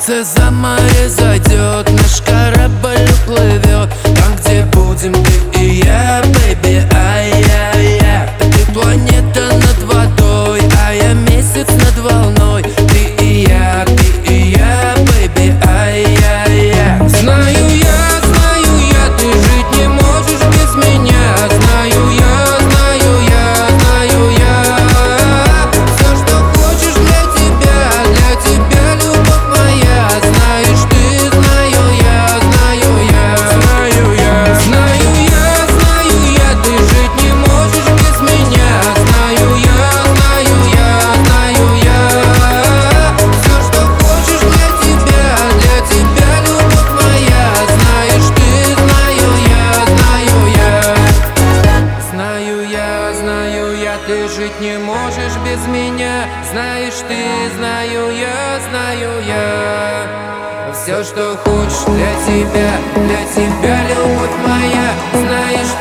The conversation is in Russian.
Солнце за море зайдет, наш корабль уплывет там, где будем ты и я, бэйби, ай-яй-яй. Ты планета над водой, а я месяц над волной. Ты и я, бэйби, ай-яй-яй. Знаю я, ты жить не можешь без меня. Знаю я. Все, что хочешь для тебя любовь моя. Знаешь ты, знаю я. Ты жить не можешь без меня. Знаю я. Все, что хочешь для тебя любовь моя. Знаешь ты, знаю я. Ты жить не можешь без меня. Знаешь ты, знаю я. Все, что хочешь для тебя любовь моя. Знаешь